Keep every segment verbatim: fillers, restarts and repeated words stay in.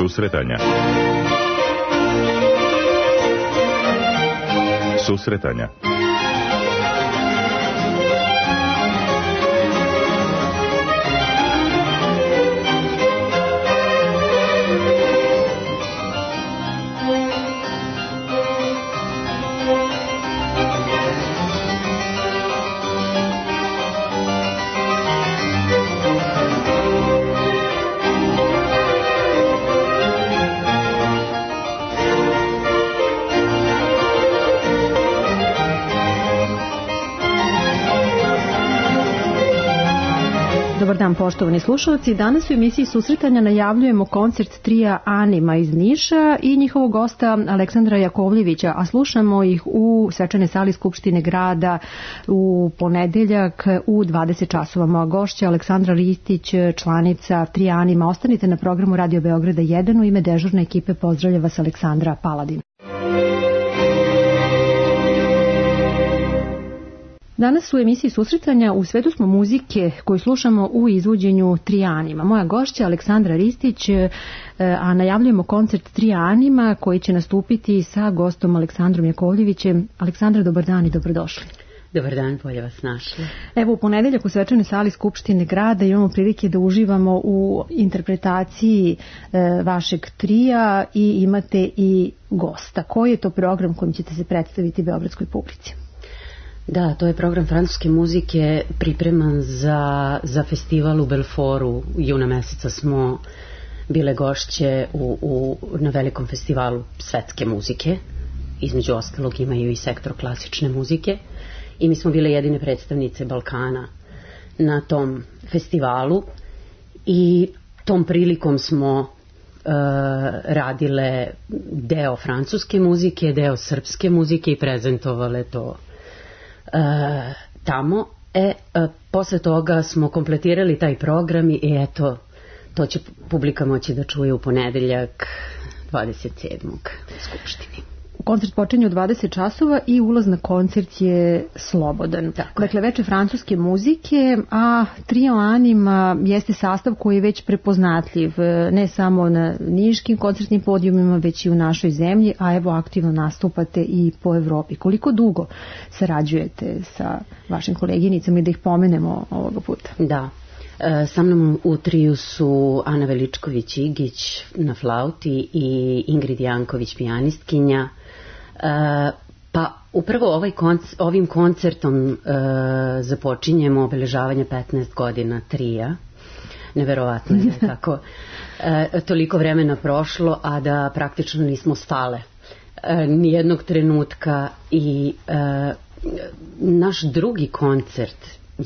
Susretanja. Susretanja. Dobar dan, poštovani slušalci. Danas u emisiji Susretanja najavljujemo koncert trija Anima iz Niša i njihovog gosta Aleksandra Jakovljevića, a slušamo ih u svečanoj sali Skupštine grada u ponedeljak u dvadeset časova. Moja gošća Aleksandra Ristić, članica trija Anima. Ostanite na programu Radio Beograda jedan. U ime dežurne ekipe pozdravlja vas Aleksandra Paladin. Danas u emisiji Susretanja u svetu smo muzike koju slušamo u izvođenju trija Anima. Moja gošća Aleksandra Ristić, a najavljujemo koncert trija Anima koji će nastupiti sa gostom Aleksandrom Jakovljevićem. Aleksandra, dobar dan i dobrodošli. Dobar dan, bolje vas našli. Evo, u ponedeljak u svečanoj sali Skupštine grada imamo prilike da uživamo u interpretaciji e, vašeg trija i imate i gosta. Koji je to program kojim ćete se predstaviti beogradskoj publici? Da, to je program francuske muzike pripreman za, za festival u Belforu. Juna meseca smo bile gošće u, u, na velikom festivalu svetske muzike. Između ostalog imaju i sektor klasične muzike. I mi smo bile jedine predstavnice Balkana na tom festivalu. I tom prilikom smo uh, radile deo francuske muzike, deo srpske muzike i prezentovale to Uh, tamo. E, uh, posle toga smo kompletirali taj program i eto, to će publika moći da čuje u ponedeljak dvadeset sedmog u Skupštini. Koncert počinje u dvadeset časova i ulaz na koncert je slobodan. Tako dakle, veče francuske muzike, a trio Anima jeste sastav koji je već prepoznatljiv, ne samo na niškim koncertnim podijumima, već i u našoj zemlji, a evo aktivno nastupate i po Evropi. Koliko dugo sarađujete sa vašim koleginicama i da ih pomenemo ovoga puta? Da. Sa mnom u triju su Ana Veličković-Igić na flauti i Ingrid Janković pijanistkinja. Pa upravo ovaj konc- ovim koncertom započinjemo obeležavanje petnaest godina trija. Neverovatno je da je tako toliko vremena prošlo, a da praktično nismo stale nijednog trenutka. I naš drugi koncert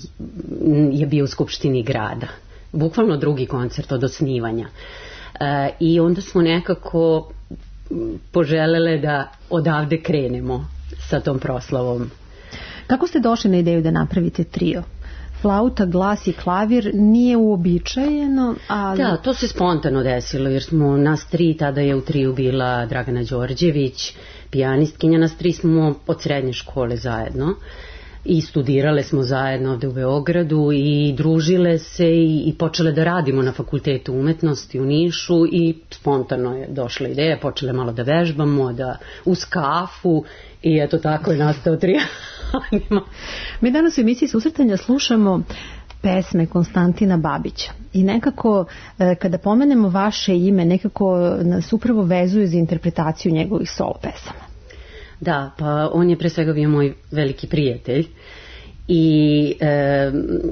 je bio u Skupštini grada. Bukvalno drugi koncert od osnivanja. E, I onda smo nekako poželele da odavde krenemo sa tom proslavom. Kako ste došli na ideju da napravite trio? Flauta, glas i klavir nije uobičajeno, ali... Da, to se spontano desilo, jer smo nas tri, tada je u triju bila Dragana Đorđević, pijanistkinja, nas tri smo od srednje škole zajedno. I studirale smo zajedno ovde u Beogradu i družile se i, i počele da radimo na Fakultetu umetnosti u Nišu i spontano je došla ideja, počele malo da vežbamo, da uz kafu i eto tako je nastao trio Anima. Mi danas u emisiji Susretanja slušamo pesme Konstantina Babića i nekako kada pomenemo vaše ime, nekako nas upravo vezuje za interpretaciju njegovih solo pesama. Da, pa on je pre svega bio moj veliki prijatelj i e,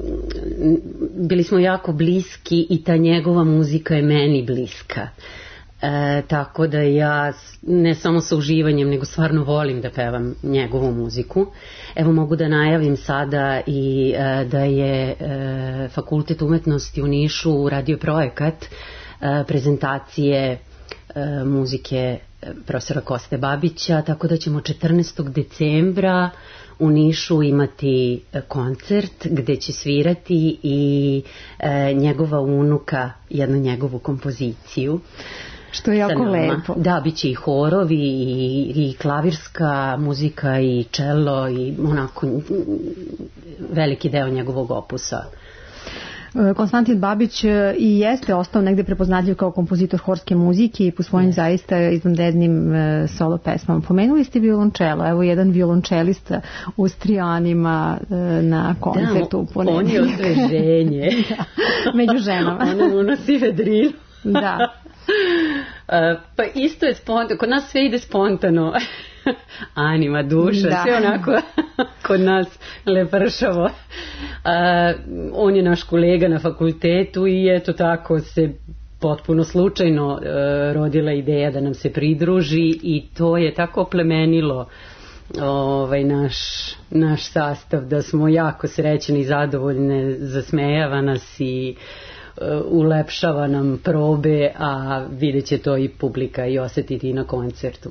bili smo jako bliski i ta njegova muzika je meni bliska. E, tako da ja ne samo sa uživanjem, nego stvarno volim da pevam njegovu muziku. Evo mogu da najavim sada i e, da je e, Fakultet umetnosti u Nišu uradio projekat e, prezentacije e, muzike profesora Koste Babića, tako da ćemo četrnaestog decembra u Nišu imati koncert gde će svirati i e, njegova unuka jednu njegovu kompoziciju. Što je jako lepo. Da, bit će i horovi i, i klavirska muzika i čelo i onako veliki deo njegovog opusa. Konstantin Babić i jeste ostao negde prepoznatljiv kao kompozitor horske muzike i po svojim yes. zaista izvanrednim solo pesmama. Pomenuli ste violončelo, evo jedan violončelista u Strijanima na koncertu. Da, on je osveženje. Da, među ženama. Ona unosi vedrinu. Da. Pa isto je spontano, kod nas sve ide spontano. Anima, duša, da. Sve onako kod nas lepršavo. Uh, on je naš kolega na fakultetu i eto tako se potpuno slučajno uh, rodila ideja da nam se pridruži i to je tako plemenilo ovaj, naš, naš sastav da smo jako srećni i zadovoljne, zasmejava nas i uh, ulepšava nam probe, a vidjet će to i publika i osetiti i na koncertu.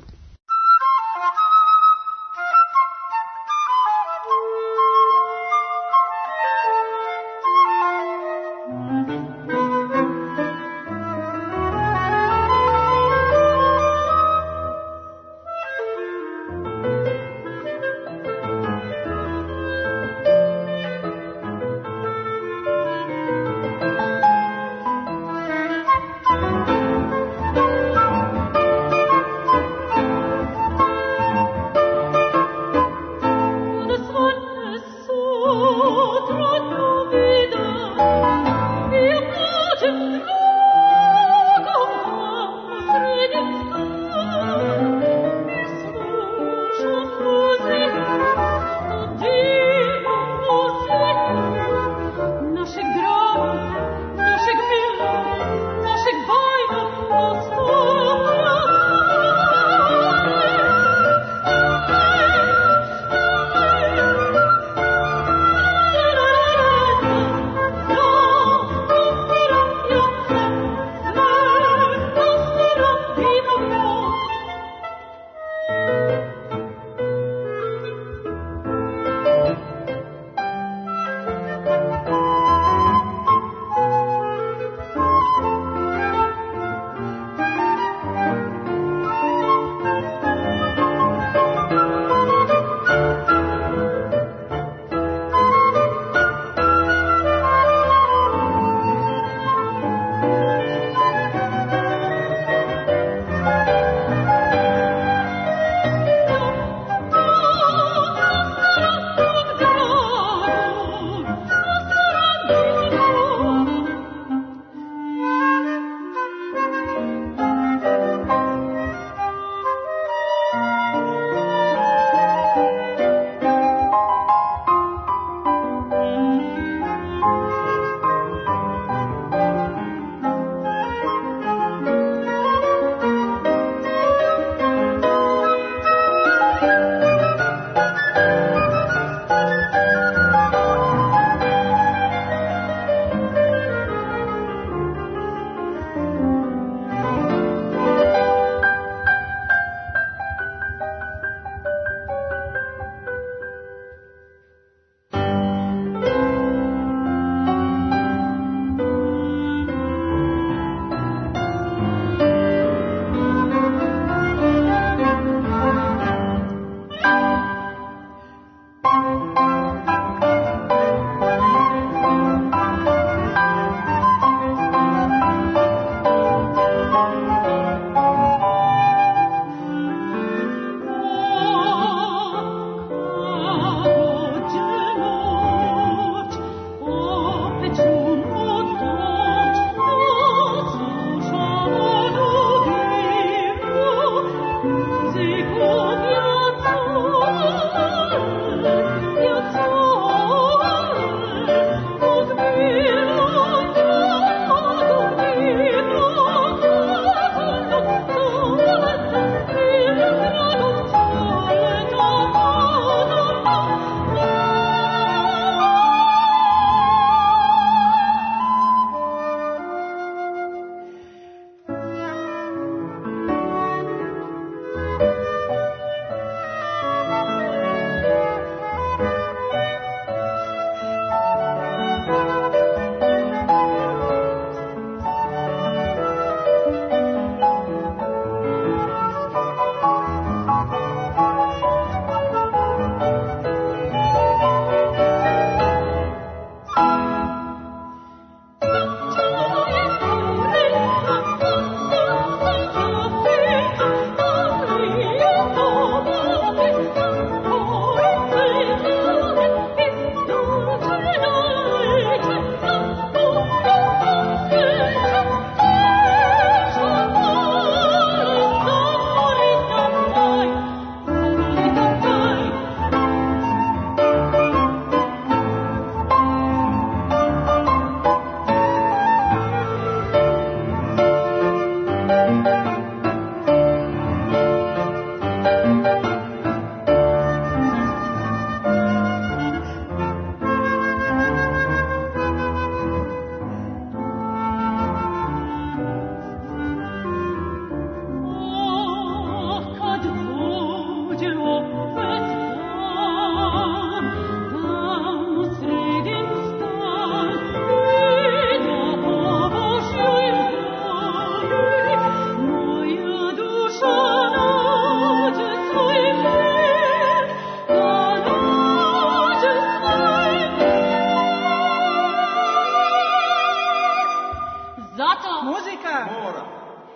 Zlato! Muzika! Mora!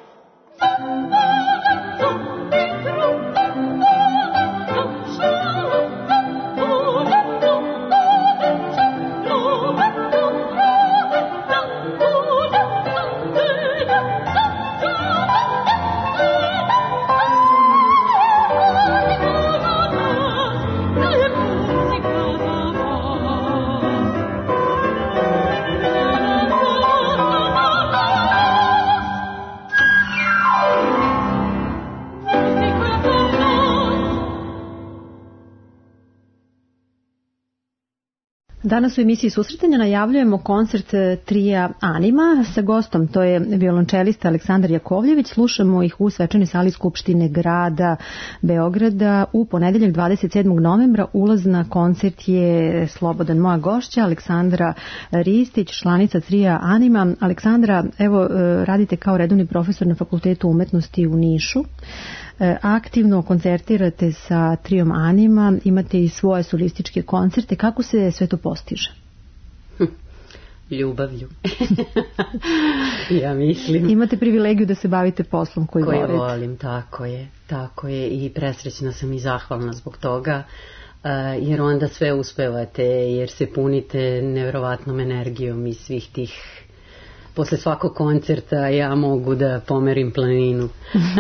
Danas u emisiji Susretanja najavljujemo koncert trija Anima sa gostom, to je violončelista Aleksandar Jakovljević. Slušamo ih u svečanoj sali Skupštine grada Beograda u ponedeljak dvadeset sedmog novembra. Ulaz na koncert je slobodan. Moja gošća Aleksandra Ristić, članica trija Anima. Aleksandra, evo radite kao redovni profesor na Fakultetu umetnosti u Nišu. Aktivno koncertirate sa trijom Anima, imate i svoje solističke koncerte. Kako se sve to postiže? Ljubavlju. Ja mislim. Imate privilegiju da se bavite poslom koji, koji volite. volim, tako je, tako je i presrećna sam i zahvalna zbog toga, jer onda sve uspevate, jer se punite nevjerovatnom energijom i svih tih. Posle svakog koncerta ja mogu da pomerim planinu.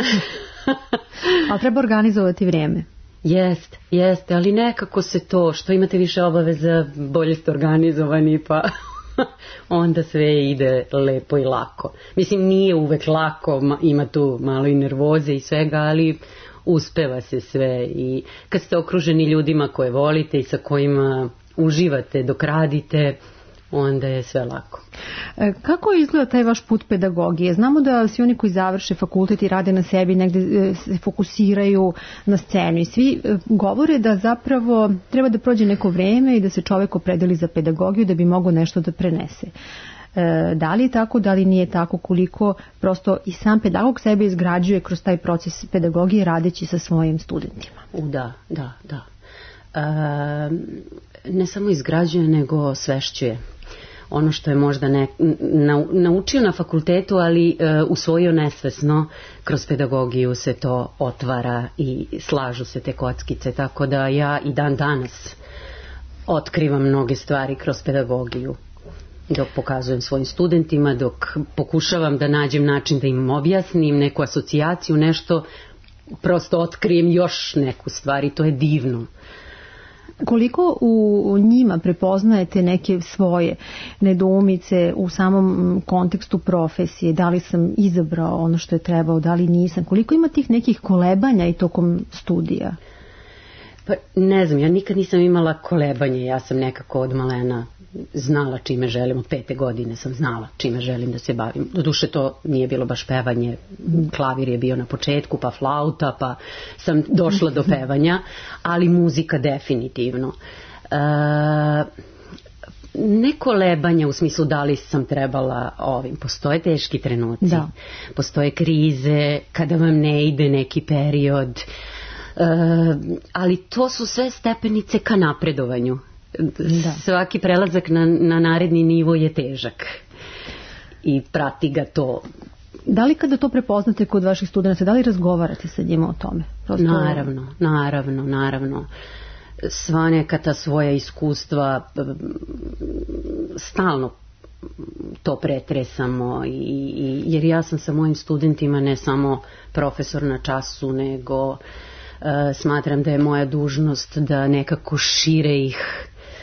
Ali treba organizovati vrijeme. Jest, jeste, ali nekako se to, što imate više obaveza, bolje ste organizovani, pa onda sve ide lepo i lako. Mislim, nije uvek lako, ima tu malo i nervoze i svega, ali uspeva se sve i kad ste okruženi ljudima koje volite i sa kojima uživate dok radite, onda je sve lako. Kako izgleda taj vaš put pedagogije? Znamo da svi oni koji završe fakultet i rade na sebi negde se fokusiraju na scenu i svi govore da zapravo treba da prođe neko vreme i da se čovjek opredeli za pedagogiju da bi mogao nešto da prenese. Da li je tako, da li nije tako, koliko prosto i sam pedagog sebe izgrađuje kroz taj proces pedagogije radeći sa svojim studentima? Da, da, da. E, ne samo izgrađuje, nego svešćuje. Ono što je možda ne, na, naučio na fakultetu, ali e, usvojio nesvesno, kroz pedagogiju se to otvara i slažu se te kockice, tako da ja i dan danas otkrivam mnoge stvari kroz pedagogiju. Dok pokazujem svojim studentima, dok pokušavam da nađem način da im objasnim neku asocijaciju, nešto, prosto otkrijem još neku stvar i to je divno. Koliko u njima prepoznajete neke svoje nedoumice u samom kontekstu profesije, da li sam izabrao ono što je trebao, da li nisam, koliko ima tih nekih kolebanja i tokom studija? Pa ne znam, ja nikad nisam imala kolebanje, ja sam nekako od malena znala čime želim, od pete godine sam znala čime želim da se bavim. Doduše to nije bilo baš pevanje, klavir je bio na početku, pa flauta, pa sam došla do pevanja, ali muzika definitivno. E, ne kolebanje u smislu da li sam trebala ovim, postoje teški trenuci, da. Postoje krize, kada vam ne ide neki period, e, ali to su sve stepenice ka napredovanju. Da. Svaki prelazak na, na naredni nivo je težak i prati ga to. Da li kada to prepoznate kod vaših studenata, da li razgovarate sa njima o tome? Prosto... Naravno, naravno, naravno. Sva neka ta svoja iskustva stalno to pretresamo i, i, jer ja sam sa mojim studentima ne samo profesor na času, nego uh, smatram da je moja dužnost da nekako šire ih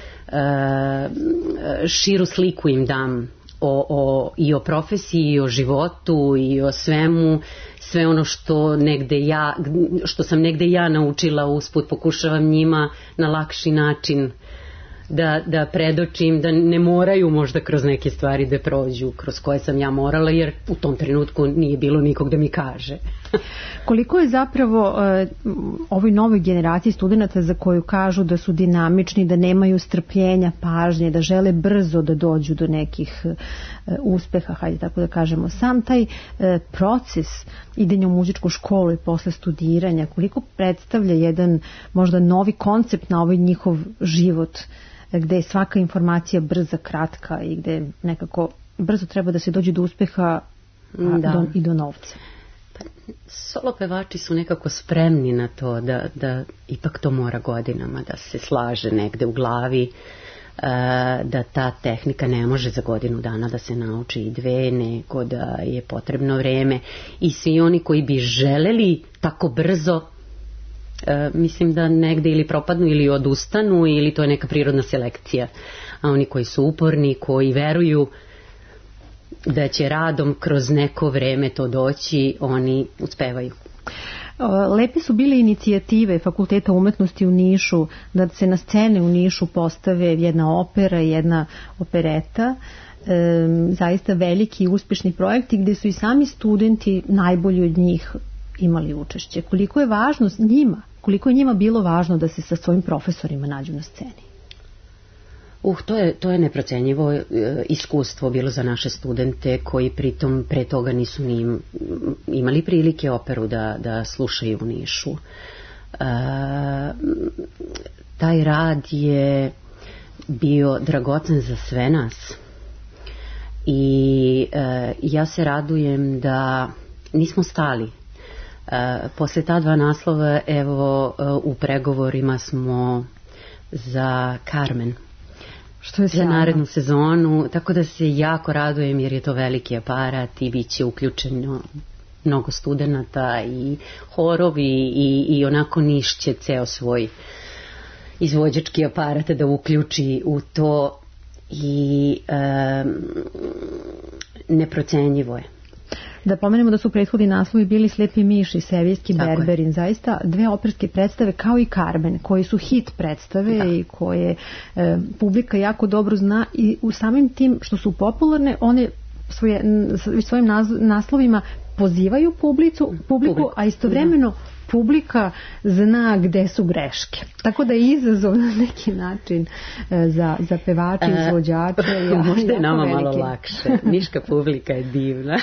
širu sliku im dam o, o, i o profesiji, i o životu, i o svemu, sve ono što negde ja, što sam negde ja naučila usput, pokušavam njima na lakši način da, da predočim, da ne moraju možda kroz neke stvari da prođu kroz koje sam ja morala, jer u tom trenutku nije bilo nikog da mi kaže. Koliko je zapravo uh, ovoj novoj generaciji studenta za koju kažu da su dinamični, da nemaju strpljenja, pažnje, da žele brzo da dođu do nekih uh, uspeha, hajde tako da kažemo, sam taj uh, proces idenja u muzičku školu i posle studiranja, koliko predstavlja jedan možda novi koncept na ovaj njihov život, gde je svaka informacija brza, kratka i gde nekako brzo treba da se dođe do uspeha da. do, i do novca. Pa, solo pevači su nekako spremni na to da, da ipak to mora godinama da se slaže negde u glavi, da ta tehnika ne može za godinu dana da se nauči i dve, nego da je potrebno vreme i svi oni koji bi želeli tako brzo, mislim da negde ili propadnu ili odustanu ili to je neka prirodna selekcija, a oni koji su uporni, koji veruju da će radom kroz neko vreme to doći, oni uspevaju. Lepe su bile inicijative Fakulteta umetnosti u Nišu da se na scene u Nišu postave jedna opera i jedna opereta, e, zaista veliki i uspešni projekti gde su i sami studenti najbolji od njih imali učešće. Koliko je važno njima, koliko je njima bilo važno da se sa svojim profesorima nađu na sceni? Uh, to je, to je neprocenjivo e, iskustvo bilo za naše studente koji pritom pre toga nisu ni imali prilike operu da, da slušaju u Nišu. E, taj rad je bio dragocen za sve nas i e, ja se radujem da nismo stali. E, posle ta dva naslova, evo, u pregovorima smo za Carmen. Što je za narednu sezonu, tako da se jako radujem jer je to veliki aparat i bit će uključeno mnogo studenata i horovi i, i onako Niš će ceo svoj izvođački aparat da uključi u to i um, neprocenjivo je. Da pomenemo da su prethodni naslovi bili Slepi miš i Sevijski berberin, zaista dve operske predstave kao i Carmen, koji su hit predstave da. I koje e, publika jako dobro zna i u samim tim što su popularne, one svoje, svojim naslovima pozivaju publicu, publiku, Publiku. A istovremeno publika zna gde su greške. Tako da je izazov na neki način za, za pevače, izvođače. Ja, možda je nama veliki. Malo lakše. Niška publika je divna.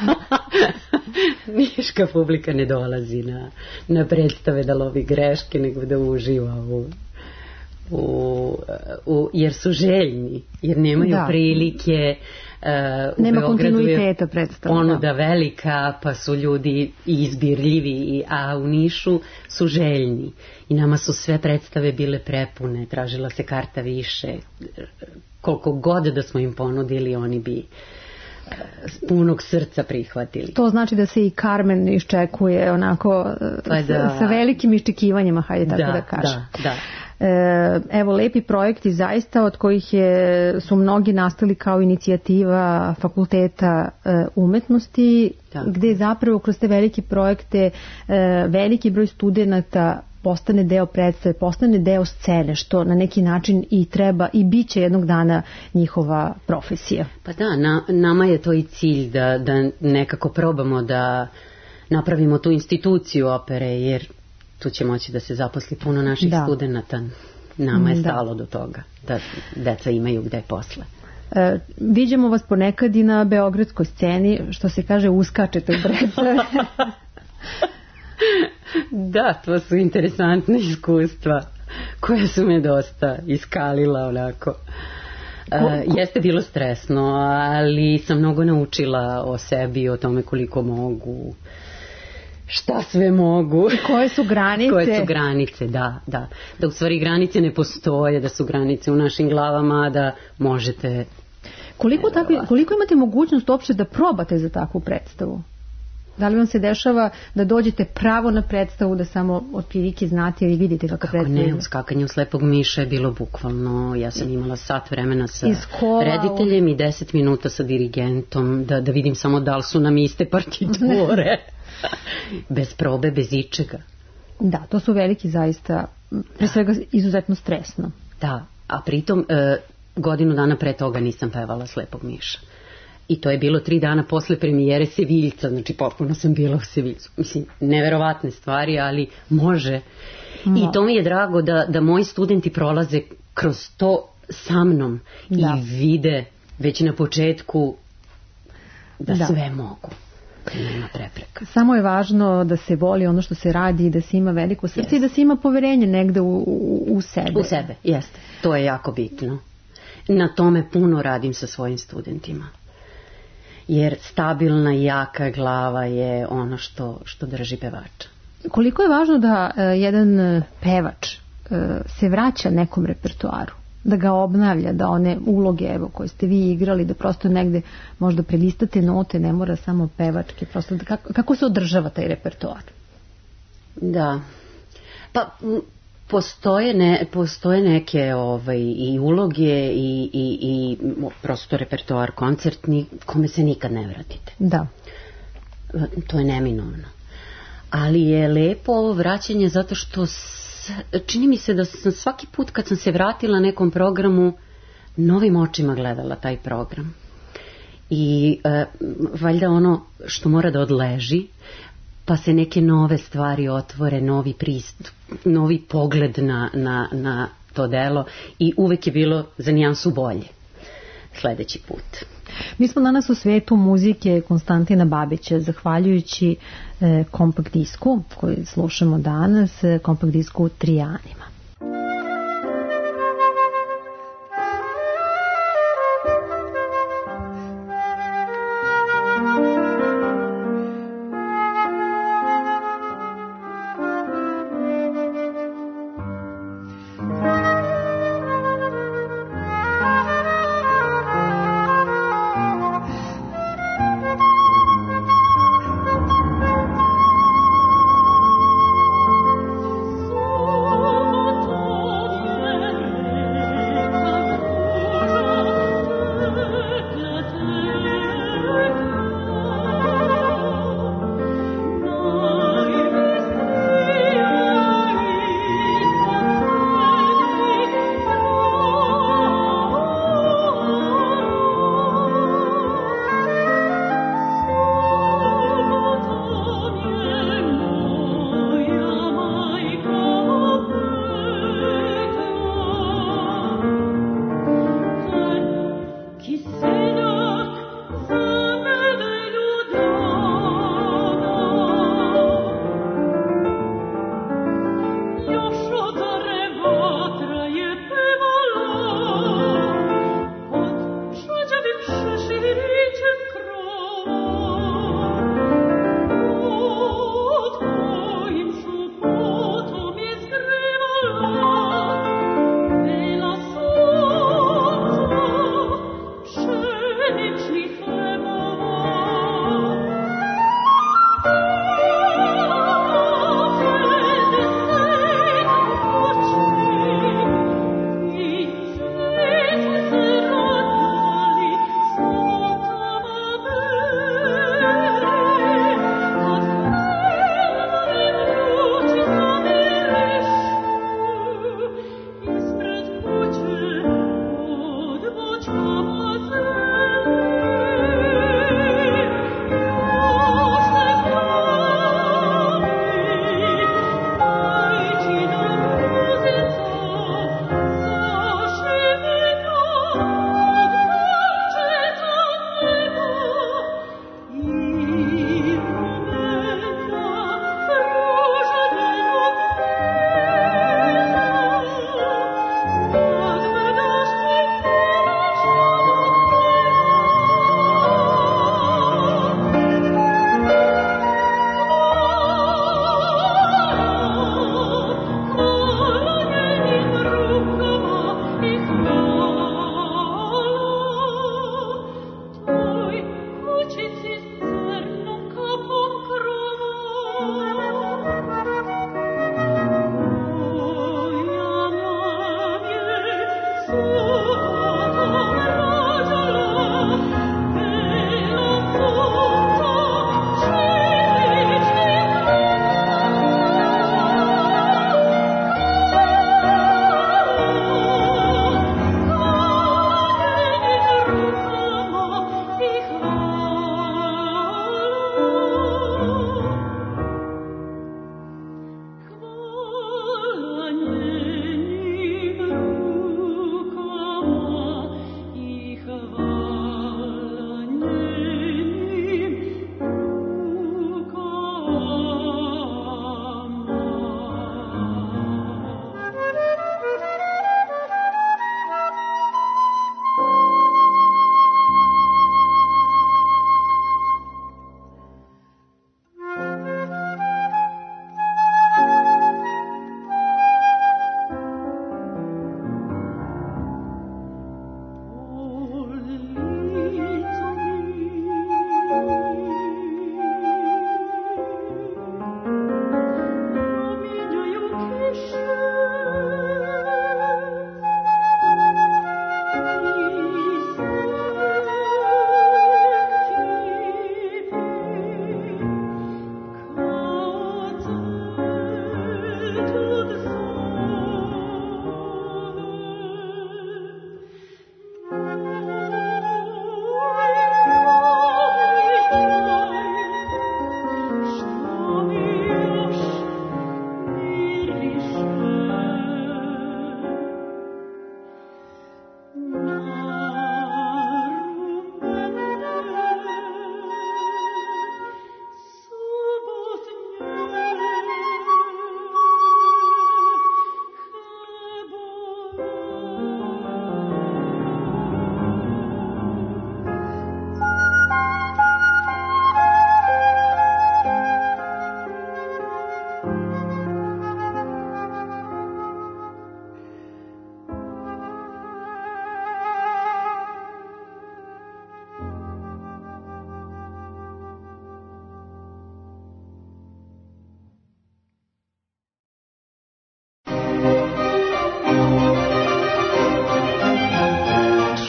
Niška publika ne dolazi na, na predstave da lovi greške, nego da uživa u, u, u, jer su željni, jer nemaju da. prilike. Uh, u Nema kontinuiteta predstava. Ponuda velika, pa su ljudi izbirljivi, a u Nišu su željni. I nama su sve predstave bile prepune, tražila se karta više. Koliko god da smo im ponudili, oni bi s punog srca prihvatili. To znači da se i Carmen iščekuje onako da, sa, sa velikim iščekivanjima, hajde tako da, da kažem. Da, da. Evo, lepi projekti zaista od kojih je, su mnogi nastali kao inicijativa Fakulteta umetnosti, da. Gde zapravo kroz te velike projekte veliki broj studenata postane deo predstave, postane deo scene, što na neki način i treba i bit će jednog dana njihova profesija. Pa da, na, nama je to i cilj da, da nekako probamo da napravimo tu instituciju opere, jer tu će moći da se zaposli puno naših da. studenata. Nama je stalo da. do toga, da deca imaju gde posle. E, viđamo vas ponekad i na beogradskoj sceni, što se kaže, uskačete u predstave. Da, to su interesantne iskustva koja su me dosta iskalila onako. E, jeste bilo stresno, ali sam mnogo naučila o sebi, o tome koliko mogu, šta sve mogu. I koje su granice? Koje su granice, da, da. Da u stvari granice ne postoje, da su granice u našim glavama, da možete... Koliko, takvi, koliko imate mogućnost uopšte da probate za takvu predstavu? Da li vam se dešava da dođete pravo na predstavu, da samo od prilike znate ili vidite kako predstavu? Kako ne, uskakanje u Slepog miša je bilo bukvalno, ja sam imala sat vremena sa rediteljem i deset minuta sa dirigentom, da, da vidim samo da li su nam iste partiture. Bez probe, bez ičega. Da, to su veliki zaista, pre svega izuzetno stresno. Da, a pritom e, godinu dana pre toga nisam pevala Slepog miša. I to je bilo tri dana posle premijere Seviljca, znači potpuno sam bila u Seviljcu. Mislim, neverovatne stvari, ali može. Mo. I to mi je drago da, da moji studenti prolaze kroz to sa mnom da. I vide već na početku da, da. sve mogu. Nema prepreka. Samo je važno da se voli ono što se radi i da se ima veliko srce yes. i da se ima poverenje negde u, u, u sebe. U sebe, jeste. To je jako bitno. Na tome puno radim sa svojim studentima. jer stabilna i jaka glava je ono što, što drži pevača. Koliko je važno da uh, jedan pevač uh, se vraća nekom repertoaru, da ga obnavlja, da one uloge evo, koje ste vi igrali, da prosto negde možda prelistate note, ne mora samo pevačke, prosto da, kako, kako se održava taj repertoar? Da, pa postoje, ne, postoje neke ovaj, i uloge i, i, i prosto repertoar koncertni kome se nikad ne vratite. Da. To je neminovno. Ali je lepo ovo vraćanje zato što s, čini mi se da sam svaki put kad sam se vratila nekom programu novim očima gledala taj program. I e, valjda ono što mora da odleži, pa se neke nove stvari otvore, novi pristup, novi pogled na, na, na to delo i uvek je bilo za nijansu bolje sledeći put. Mi smo danas u svetu muzike Konstantina Babića, zahvaljujući e, kompakt disku koji slušamo danas, e, kompakt disku Tri anima. Oh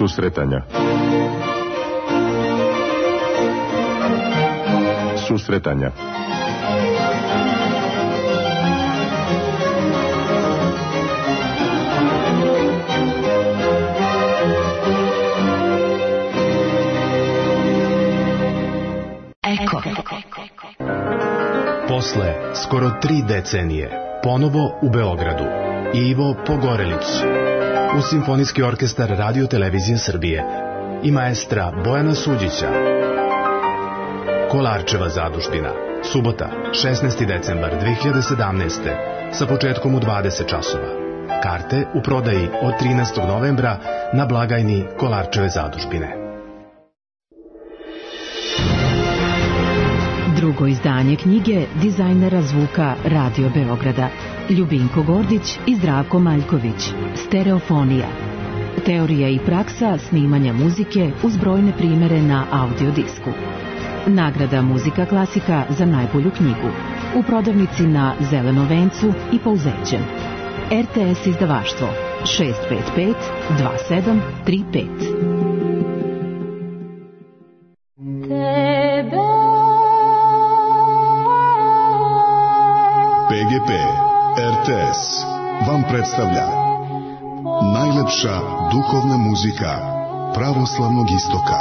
Susretanja. Susretanja. Eko. Posle skoro tri decenije, ponovo u Beogradu, Ivo Pogorelić, uz Simfonijski orkestar Radio Televizije Srbije i maestra Bojana Suđića. Kolarčeva zadužbina, subota, šesnaesti decembar dve hiljade sedamnaeste. sa početkom u dvadeset časova. Karte u prodaji od trinaestog novembra na blagajni Kolarčeve zadužbine. Drugo izdanje knjige dizajnera zvuka Radio Beograda Ljubinko Gordić i Zdravko Maljković. Stereofonija. Teorija i praksa snimanja muzike uz brojne primere na audiodisku. Nagrada Muzika klasika za najbolju knjigu. U prodavnici na Zelenom vencu i Pouzećem. R T S izdavaštvo šest pet pet dva sedam tri pet. P G P R T S vam predstavlja najlepša duhovna muzika pravoslavnog istoka.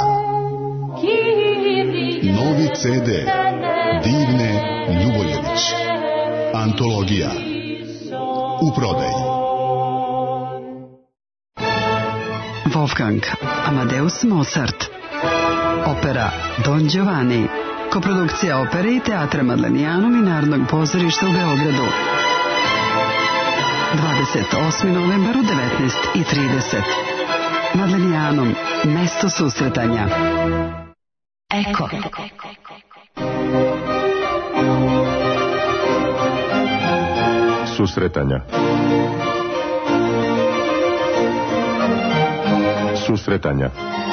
Novi C D Divne Ljuboljević. Antologija u prodaji. Wolfgang Amadeus Mozart. Opera Don Giovanni. Koprodukcija opere i teatra Madlenijanom i Narodnog pozorišta u Beogradu. dvadeset osmi novembar u devetnaest i trideset. Madlenijanom, mesto susretanja. Eko. Susretanja. Susretanja.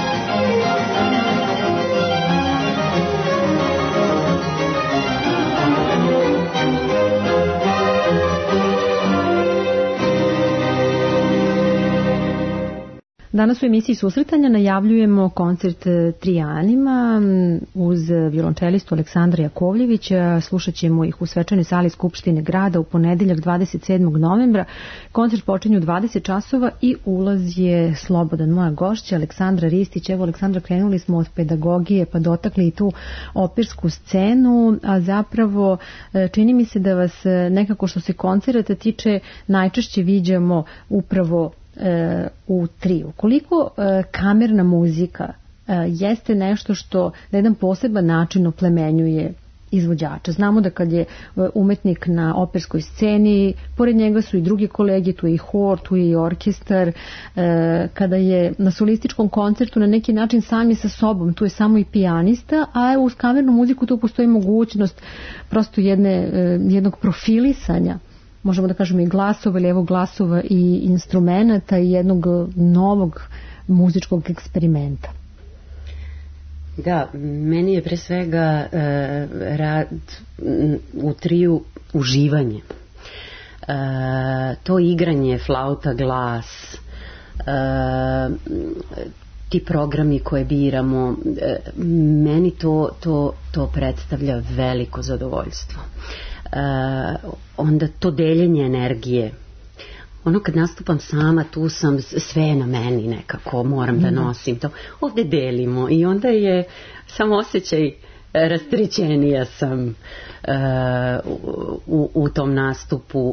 Danas u emisiji Susretanja najavljujemo koncert Trijanima uz violončelistu Aleksandra Jakovljevića. Slušat ćemo ih u svečanoj sali Skupštine grada u ponedeljak dvadeset sedmog novembra. Koncert počinje u dvadeset časova i ulaz je slobodan. Moja gošća Aleksandra Ristić. Evo, Aleksandra, krenuli smo od pedagogije pa dotakli i tu opersku scenu, a zapravo čini mi se da vas nekako što se koncerta tiče najčešće viđamo upravo u triju. Koliko kamerna muzika jeste nešto što na jedan poseban način oplemenjuje izvođača. Znamo da kad je umetnik na operskoj sceni, pored njega su i drugi kolege, tu je i hor, tu je i orkestar. Kada je na solističkom koncertu na neki način sam je sa sobom, tu je samo i pijanista, a uz kamernu muziku tu postoji mogućnost prosto jedne, jednog profilisanja, možemo da kažemo i glasova ili evo glasova i instrumenta i jednog novog muzičkog eksperimenta. Da, meni je pre svega e, rad u triju uživanje. E, to igranje, flauta, glas, e, ti programi koje biramo, e, meni to, to, to predstavlja veliko zadovoljstvo. Uh, onda to deljenje energije, ono kad nastupam sama, tu sam, sve je na meni nekako, moram da nosim to, ovde delimo i onda je samo osjećaj rasterećenija sam uh, u, u tom nastupu.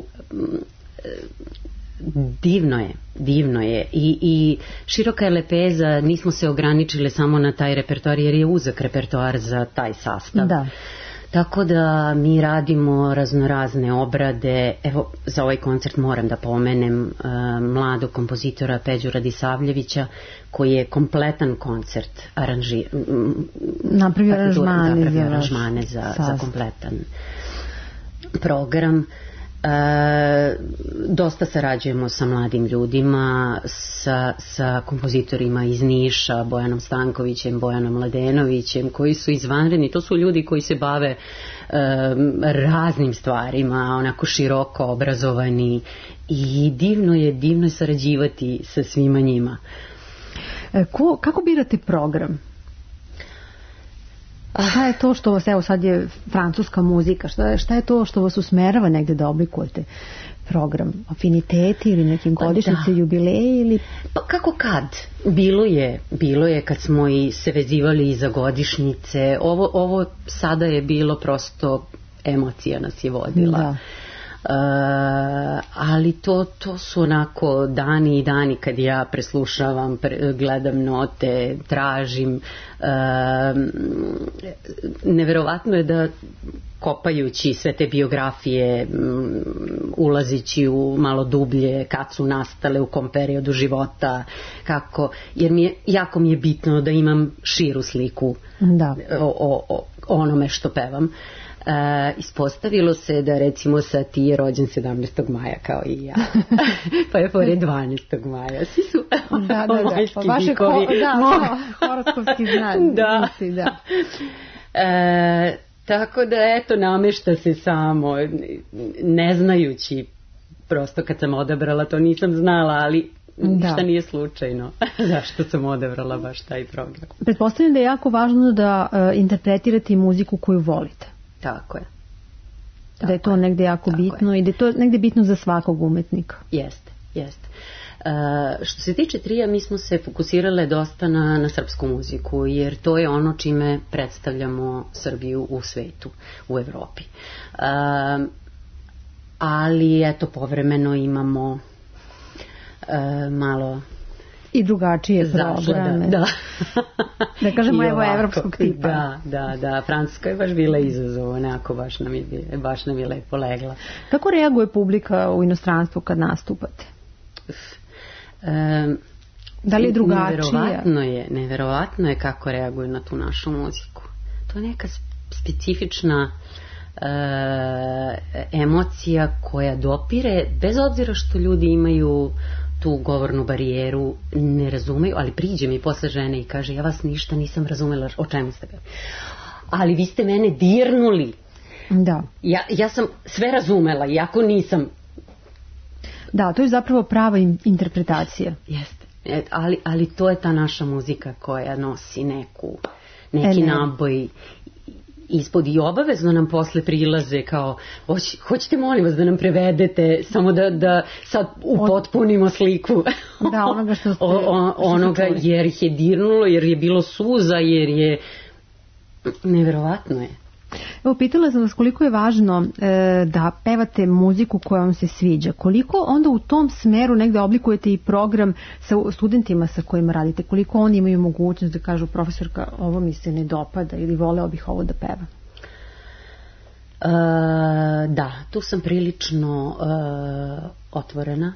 Divno je, divno je i, i široka je lepeza, nismo se ograničile samo na taj repertoar jer je uzak repertoar za taj sastav. Da. Tako da mi radimo raznorazne obrade. Evo, za ovaj koncert moram da pomenem uh, mladog kompozitora Peđu Radisavljevića, koji je kompletan koncert aranži... napravio aranžmane, napravio aranžmane za, za kompletan program. E, dosta sarađujemo sa mladim ljudima, sa, sa kompozitorima iz Niša, Bojanom Stankovićem, Bojanom Mladenovićem, koji su izvanredni. To su ljudi koji se bave e, raznim stvarima, onako široko obrazovani i divno je, divno je sarađivati sa svima njima. Ko, kako birate program? Šta je to što vas, evo sad je francuska muzika, šta je, šta je to što vas usmerava negde da oblikujete program? Afiniteti ili nekim godišnjice, jubileji ili... Pa kako kad? Bilo je, bilo je kad smo i se vezivali za godišnjice. Ovo, ovo sada je bilo prosto emocija nas je vodila. Da. Uh, ali to, to su onako dani i dani kad ja preslušavam, pre, gledam note, tražim. Uh, neverovatno je da kopajući sve te biografije, um, ulazići u malo dublje kad su nastale, u kom periodu života, kako, jer mi je, jako mi je bitno da imam širu sliku da. o, o, o onome što pevam. Uh, ispostavilo se da recimo Sati je rođen sedamnaestog maja kao i ja, pa je pored dvanaestog maja, svi su da, da, da. Pa vaše ho, da, horoskopski znak da. Misli, da. Uh, tako da eto namešta se samo, ne znajući, prosto kad sam odabrala to nisam znala, ali ništa nije slučajno zašto sam odabrala baš taj program. Pretpostavljam da je jako važno da uh, interpretirate muziku koju volite. Tako je. Tako da je to negde jako bitno je. I da je to negde bitno za svakog umetnika. Jeste, jeste. Uh, što se tiče trija, mi smo se fokusirale dosta na, na srpsku muziku, jer to je ono čime predstavljamo Srbiju u svetu, u Evropi. Uh, ali eto, povremeno imamo uh, malo... I drugačije programe. Da, da kažemo evo evropskog tipa. Da, da, da. Francuska je baš bila izazov, onako baš nam je, baš nam je lepo legla. Kako reaguje publika u inostranstvu kad nastupate? Um, da li je drugačije? Neverovatno je, neverovatno je kako reaguju na tu našu muziku. To je neka specifična uh, emocija koja dopire, bez obzira što ljudi imaju tu govornu barijeru, ne razumeju, ali priđe mi posle žene i kaže, ja vas ništa nisam razumela, o čemu ste bili. Ali vi ste mene dirnuli. Da. Ja, ja sam sve razumela, iako nisam. Da, to je zapravo prava interpretacija. Jeste, ali, ali to je ta naša muzika koja nosi neku, neki e, ne. naboj ispod i obavezno nam posle prilaze kao, hoć, hoćete molim vas da nam prevedete, samo da, da sad upotpunimo sliku da, onoga što ste, o, o, onoga jer ih je dirnulo, jer je bilo suza, jer je neverovatno je. Evo, pitala sam vas koliko je važno e, da pevate muziku koja vam se sviđa. Koliko onda u tom smeru negde oblikujete i program sa studentima sa kojima radite? Koliko oni imaju mogućnost da kažu, profesorka, ovo mi se ne dopada ili voleo bih ovo da pevam? E, da, tu sam prilično e, otvorena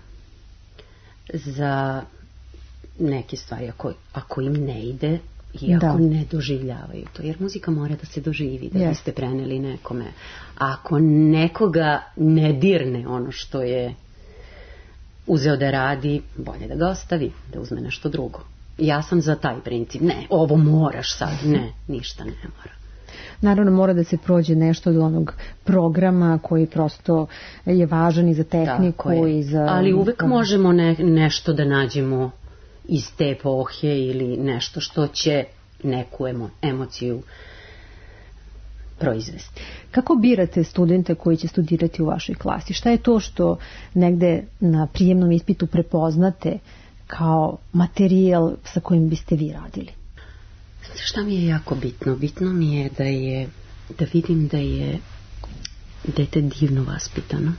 za neke stvari. Ako, ako im ne ide, iako da. ne doživljavaju to, jer muzika mora da se doživi, da yes. biste preneli nekome. A ako nekoga ne dirne ono što je uzeo da radi, bolje da ga ostavi, da uzme nešto drugo. Ja sam za taj princip. Ne, ovo moraš sad. Ne, ništa ne mora. Naravno mora da se prođe nešto od onog programa koji prosto je važan i za tehniku i za... Ali uvek možemo ne, nešto da nađemo iz te epohe ili nešto što će neku emo, emociju proizvesti. Kako birate studente koji će studirati u vašoj klasi? Šta je to što negde na prijemnom ispitu prepoznate kao materijal sa kojim biste vi radili? Šta mi je jako bitno? Bitno mi je da je da vidim da je dete divno vaspitano,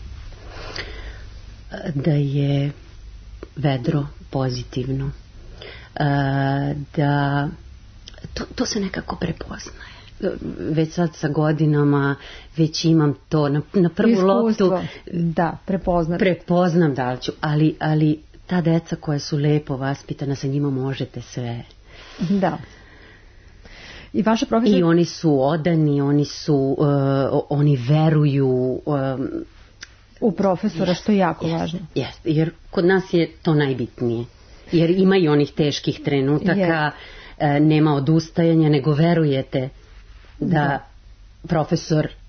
da je vedro, pozitivno, da to, to se nekako prepoznaje. Već sad sa godinama već imam to na, na prvu iskustvo, loptu da, prepoznam prepoznam da ću, ali, ali ta deca koja su lepo vaspitana, sa njima možete sve. Da. I vaša profesor... I oni su odani, oni su uh, oni veruju um, u profesora, jest, što je jako jest, važno. Jest, jer kod nas je to najbitnije. Jer ima i onih teških trenutaka, yes. nema odustajanja, nego verujete da, da profesor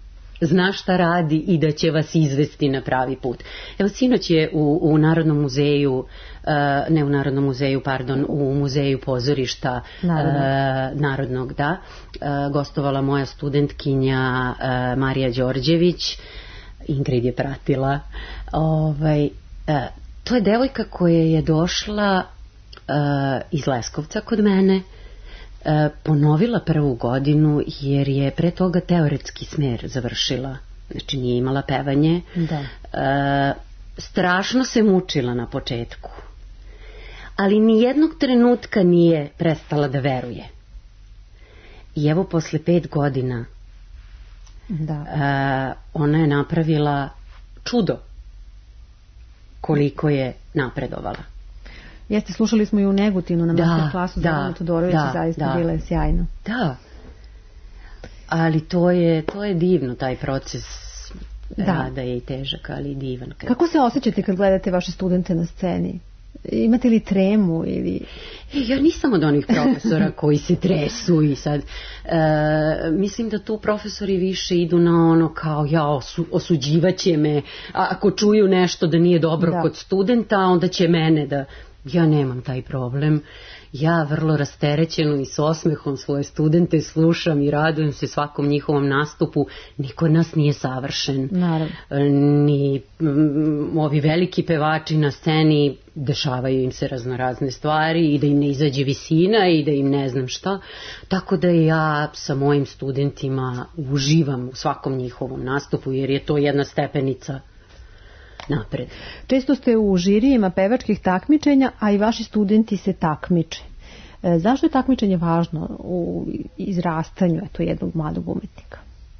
zna šta radi i da će vas izvesti na pravi put. Evo, sinoć je u, u Narodnom muzeju, uh, ne u Narodnom muzeju, pardon, u Muzeju pozorišta Narodnog, uh, Narodnog da, uh, gostovala moja studentkinja uh, Marija Đorđević, Ingrid je pratila. Ovaj, uh, to je devojka koja je došla uh, iz Leskovca kod mene, ponovila prvu godinu jer je pre toga teoretski smer završila, znači nije imala pevanje. Da. E, strašno se mučila na početku, ali ni jednog trenutka nije prestala da veruje. I evo posle pet godina da. E, ona je napravila čudo koliko je napredovala. Jeste, slušali smo i u Negutinu na master klasu za Zorana Todorovića, zaista da, bile sjajno. Da, ali to je, to je divno, taj proces da. rada je i težak, ali i divan. Kako se osjećate kad gledate vaše studente na sceni? Imate li tremu ili... E, ja nisam od onih profesora koji se tresu i sad e, mislim da tu profesori više idu na ono kao ja osu, osuđivaće me, a ako čuju nešto da nije dobro da. Kod studenta, onda će mene da... Ja nemam taj problem. Ja vrlo rasterećeno i s osmehom svoje studente slušam i radujem se svakom njihovom nastupu. Niko od nas nije savršen. Naravno. Ni m, ovi veliki pevači na sceni, dešavaju im se raznorazne stvari i da im ne izađe visina i da im ne znam šta. Tako da ja sa mojim studentima uživam u svakom njihovom nastupu jer je to jedna stepenica napred. Često ste u žirijima pevačkih takmičenja, a i vaši studenti se takmiče. E, zašto je takmičenje važno u izrastanju eto, jednog mladog umetnika?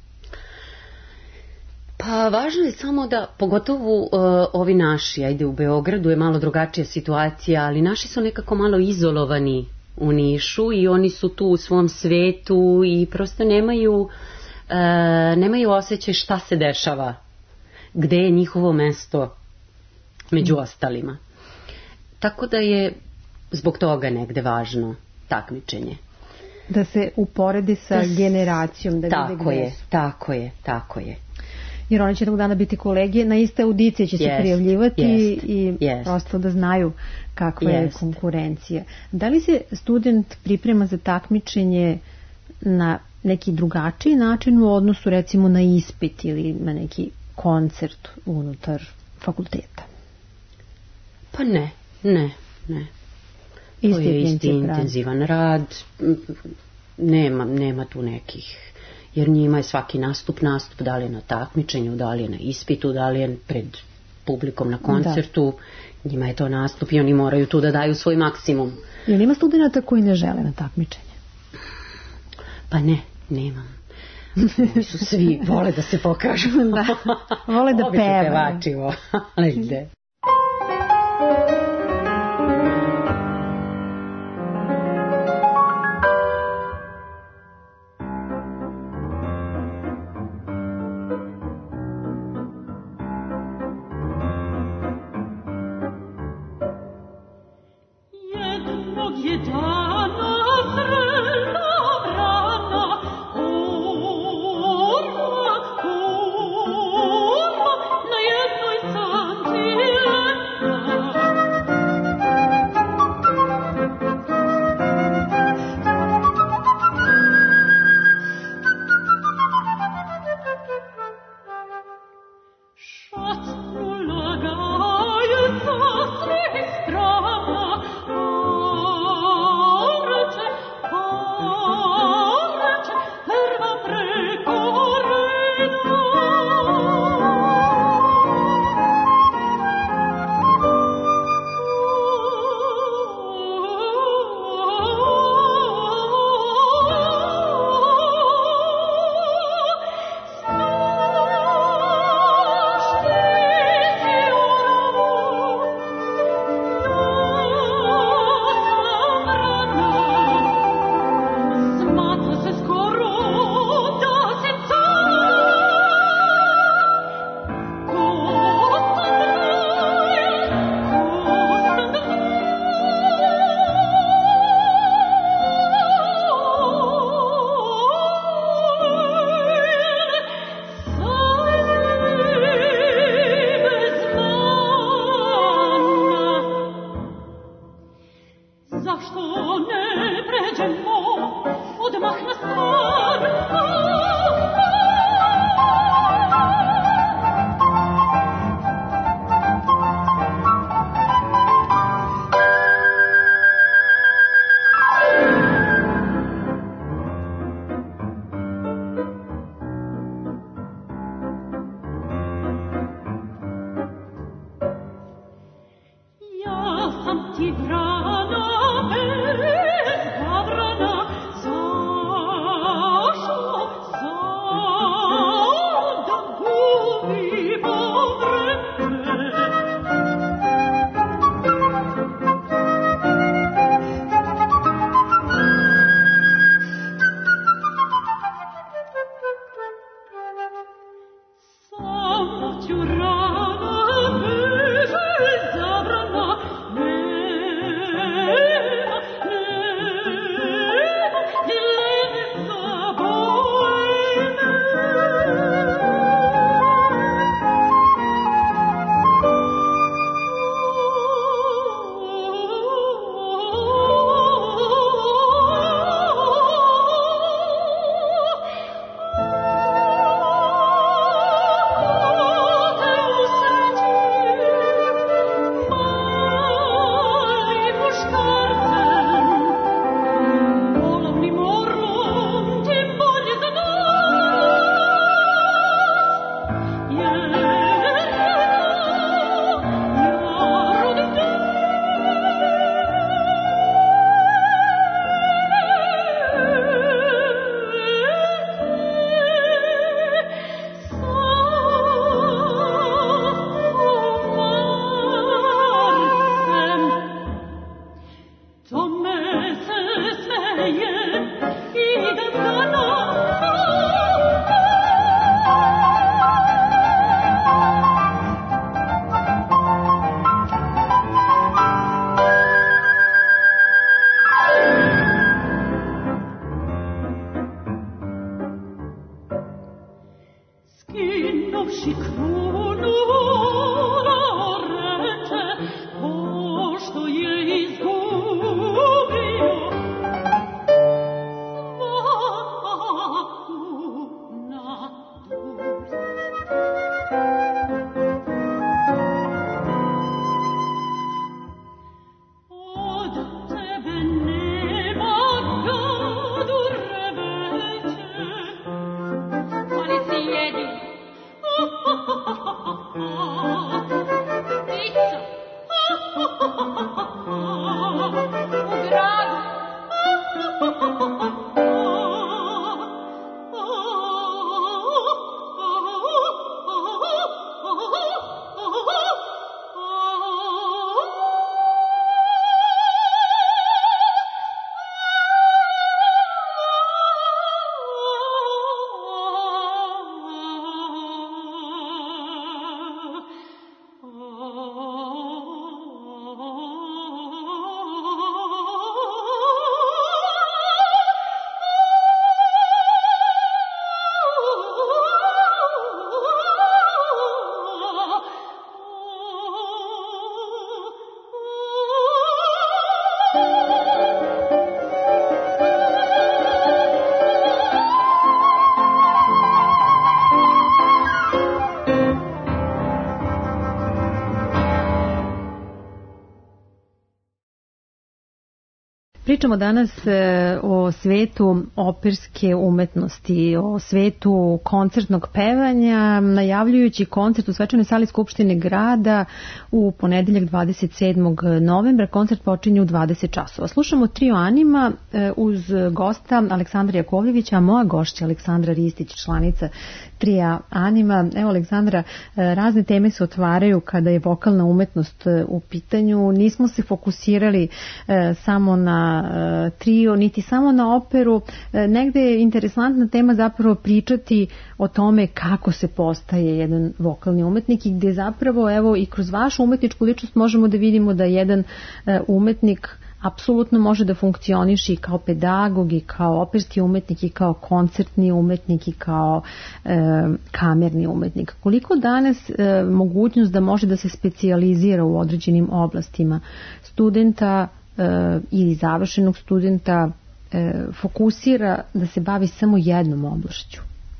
Pa važno je samo da, pogotovo uh, ovi naši, ajde u Beogradu je malo drugačija situacija, ali naši su nekako malo izolovani u Nišu i oni su tu u svom svetu i prosto nemaju, uh, nemaju osjećaj šta se dešava, gde je njihovo mesto među ostalima. Tako da je zbog toga negde važno takmičenje. Da se uporedi sa da, generacijom. Da tako je, tako je, tako je. Jer oni će jednog dana biti kolege, na iste audicije će se yes, prijavljivati yes, i yes. prosto da znaju kakva yes. je konkurencija. Da li se student priprema za takmičenje na neki drugačiji način u odnosu recimo na ispit ili na neki koncert unutar fakulteta? Pa ne, ne, ne. To je isti intenzivan rad, nema, nema tu nekih, jer njima je svaki nastup, nastup, da li je na takmičenju, da li je na ispitu, da li je pred publikom na koncertu, da. Njima je to nastup i oni moraju tu da daju svoj maksimum. Ili ima studenta koji ne žele na takmičenje? Pa ne, nemam. Oni su svi, vole da se pokažu. Da, vole da pevaju. Pevačivo, ali gde? Na jednoj santi Pričamo danas o svetu operske umetnosti, o svetu koncertnog pevanja, najavljujući koncert u svečanoj sali Skupštine grada u ponedeljak dvadeset sedmog novembra. Koncert počinje u dvadeset časova. Slušamo trio Anima uz gosta Aleksandra Jakovljevića, a moja gošća Aleksandra Ristić, članica trija Anima. Evo, Aleksandra, razne teme se otvaraju kada je vokalna umetnost u pitanju. Nismo se fokusirali samo na trio, niti samo na operu. Negde je interesantna tema zapravo pričati o tome kako se postaje jedan vokalni umetnik i gde zapravo, evo, i kroz vašu umetničku ličnost možemo da vidimo da jedan umetnik apsolutno može da funkcioniše i kao pedagog i kao operski umetnik i kao koncertni umetnik i kao e, kamerni umetnik. Koliko danas e, mogućnost da može da se specijalizira u određenim oblastima studenta e, ili završenog studenta e, fokusira da se bavi samo jednom oblašću?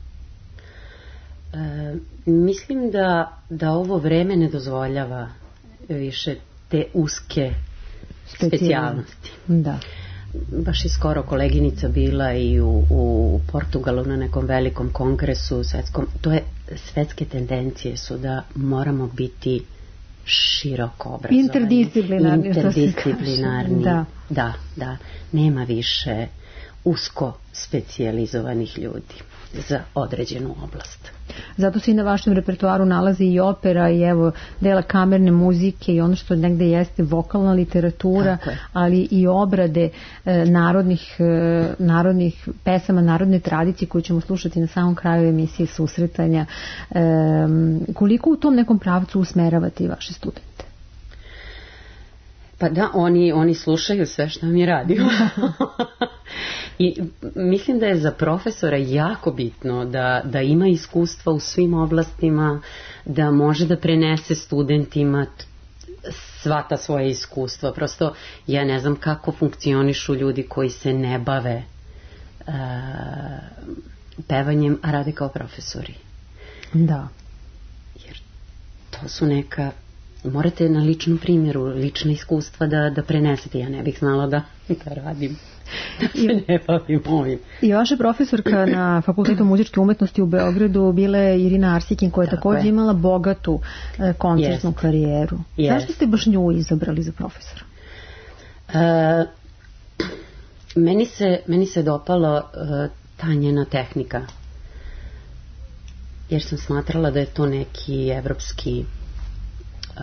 E, mislim da, da ovo vreme ne dozvoljava više te uske specijalnosti. Da. Baš je skoro koleginica bila i u, u Portugalu na nekom velikom kongresu svetskom. To je, svetske tendencije su da moramo biti široko obrazovani. Interdisciplinarni. Interdisciplinarni. Da. da, da. Nema više usko specijalizovanih ljudi za određenu oblast. Zato se i na vašem repertoaru nalazi i opera i evo dela kamerne muzike i ono što negde jeste vokalna literatura, ali i obrade e, narodnih, e, narodnih pesama, narodne tradicije koju ćemo slušati na samom kraju emisije Susretanja. E, koliko u tom nekom pravcu usmeravate i vaše studente? Pa da, oni, oni slušaju sve što mi radimo. I mislim da je za profesora jako bitno da, da ima iskustva u svim oblastima, da može da prenese studentima sva ta svoja iskustva. Prosto ja ne znam kako funkcionišu ljudi koji se ne bave uh, pevanjem, a rade kao profesori. Da. Jer to su neka... Morate na ličnom primjeru, lična iskustva da, da prenesete. Ja ne bih znala da, da radim. Da se ne bavim ovim. I vaša profesorka na Fakultetu muzičke umetnosti u Beogradu bila je Irina Arsikin, koja je Tako također je. imala bogatu e, koncertnu Jest. karijeru. Jest. Zašto ste baš nju izabrali za profesora? E, meni, se, meni se dopala e, ta njena tehnika. Jer sam smatrala da je to neki evropski Uh,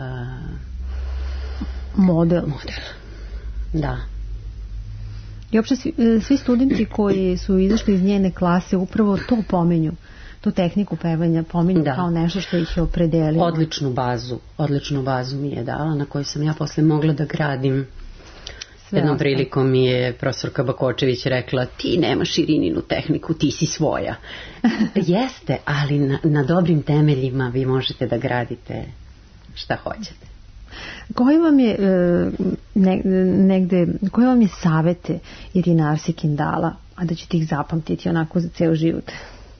model. model. Da. I uopšte svi, svi studenti koji su izašli iz njene klase upravo to pominju, tu tehniku pevanja pominju da. Kao nešto što ih je opredelilo. Odličnu bazu, odličnu bazu mi je dala na kojoj sam ja posle mogla da gradim Jednom prilikom mi je profesorka Bakočević rekla, ti nemaš Irininu tehniku, ti si svoja. Jeste, ali na, na dobrim temeljima vi možete da gradite šta hoćete. Koji vam je ne, negde, koji vam je savete Irina Arsikin dala, a da ćete ih zapamtiti onako za ceo život?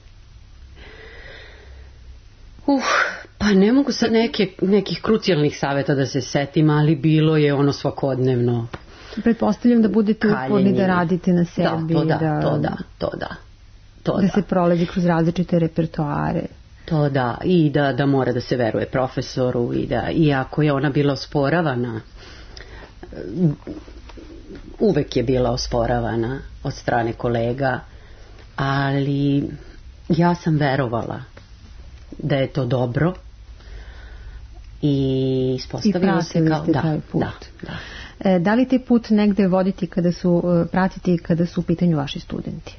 Uh, pa ne mogu sad neke, nekih krucijalnih saveta da se setim, ali bilo je ono svakodnevno. Pretpostavljam da budete uporni, da radite na sebi. Da, to da, da, to da, to da. To da, da se prolazi kroz različite repertoare. To da, i da, da mora da se veruje profesoru i da, iako je ona bila osporavana, uvek je bila osporavana od strane kolega, ali ja sam verovala da je to dobro i ispostavilo se kao da, taj put. Da, da. E, da li taj put negde voditi kada su, pratiti kada su u pitanju vaši studenti?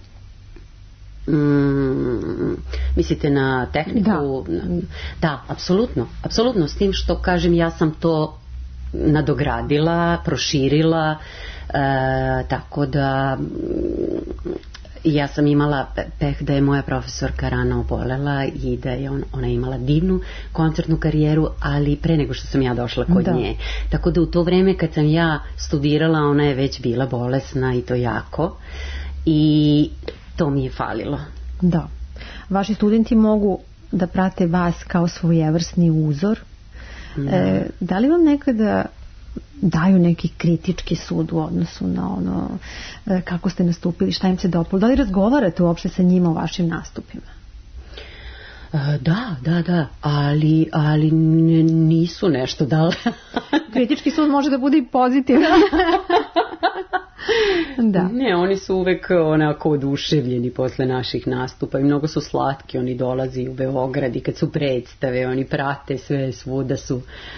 Mm, mislite na tehniku? Da, na, da, apsolutno, apsolutno, s tim što kažem ja sam to nadogradila, proširila, e, tako da ja sam imala peh da je moja profesorka rano obolela i da je on, ona imala divnu koncertnu karijeru, ali pre nego što sam ja došla kod da. nje. Tako da u to vreme kad sam ja studirala, ona je već bila bolesna i to jako. I to mi je falilo. Da. Vaši studenti mogu da prate vas kao svojevrsni uzor. Da, e, da li vam nekada daju neki kritički sud u odnosu na ono e, kako ste nastupili, šta im se dopalo? Da li razgovarate uopšte sa njima o vašim nastupima? E, da, da, da, ali, ali nisu nešto dale. Kritički sud može da bude i pozitivan. Da. Ne, oni su uvek onako oduševljeni posle naših nastupa i mnogo su slatki, oni dolazi u Beograd i kad su predstave, oni prate sve, svuda su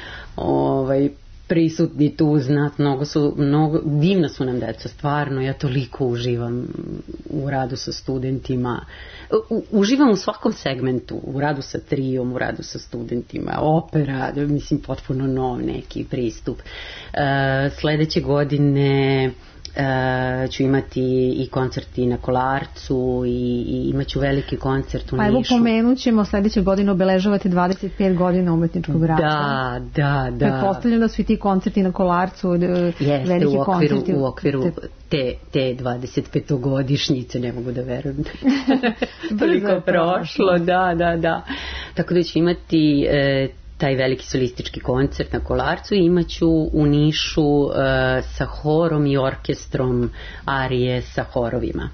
ovaj, prisutni tu, znat, mnogo su, mnogo, divna su nam deca, stvarno, ja toliko uživam u radu sa studentima, u, uživam u svakom segmentu, u radu sa trijom, u radu sa studentima, opera, mislim, potpuno nov neki pristup. E, sledeće godine Uh, ću imati i koncerti na Kolarcu i, i imat ću veliki koncert u Nišu. Pa evo pomenut ćemo, sledeće godine obeležavate dvadeset pet godina umetničkog rada. Da, da, da. Pretpostavljam da su i ti koncerti na Kolarcu Jeste, veliki u okviru, koncerti. u okviru te, te dvadeset petogodišnjice, ne mogu da verujem. Toliko prošlo, da, da, da. Tako da ću imati e, taj veliki solistički koncert na Kolarcu i imaću u Nišu uh, sa horom i orkestrom arije sa horovima.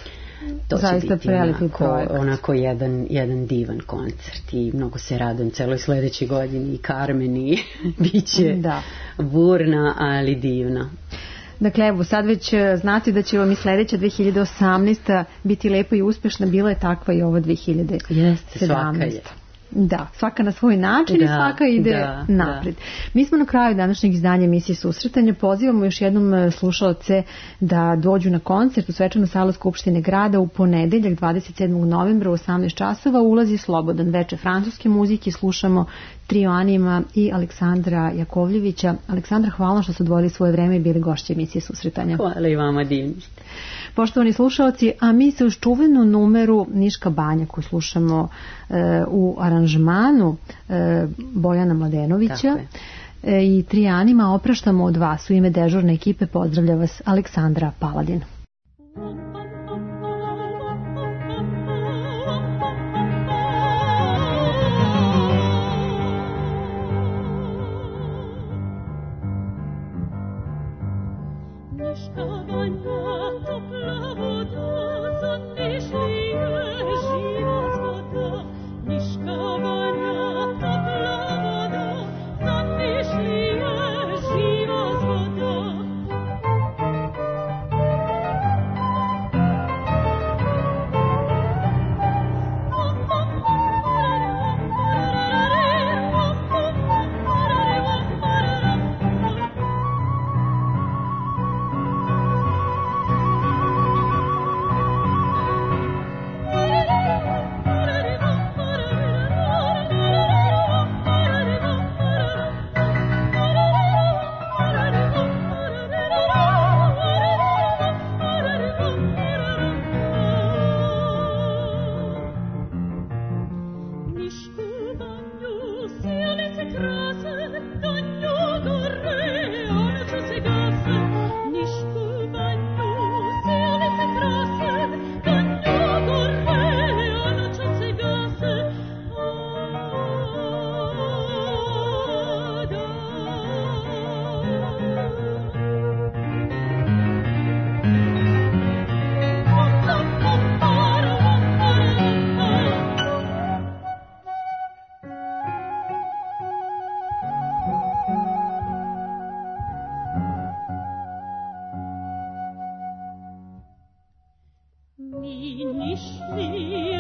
To zaista će biti onako, projekt. onako jedan, jedan divan koncert i mnogo se radujem celoj sledećoj godini i Carmen i bit će da. burna, ali divna. Dakle, evo, sad već znate da će vam i sledeća dve hiljade osamnaesta biti lepa i uspešna, bila je takva i ova dve hiljade sedamnaesta. Jeste, svaka je. Da, svaka na svoj način da, i svaka ide da, napred. Da. Mi smo na kraju današnjeg izdanja emisije Susretanja. Pozivamo još jednom slušaoce da dođu na koncert u svečanu salu Skupštine grada u ponedeljak dvadeset sedmog novembra u osamnaest časova. Ulazi slobodan, veče francuske muzike. Slušamo trio Anima i Aleksandra Jakovljevića. Aleksandra, hvala što ste odvojili svoje vreme i bili gošće emisije Susretanja. Hvala i vama, divni ste. Poštovani slušaoci, a mi se uz čuvenu numeru Niška banja koju slušamo e, u aranžmanu e, Bojana Mladenovića e, i Trijanima opraštamo od vas. U ime dežurne ekipe pozdravlja vas Aleksandra Paladin. 你。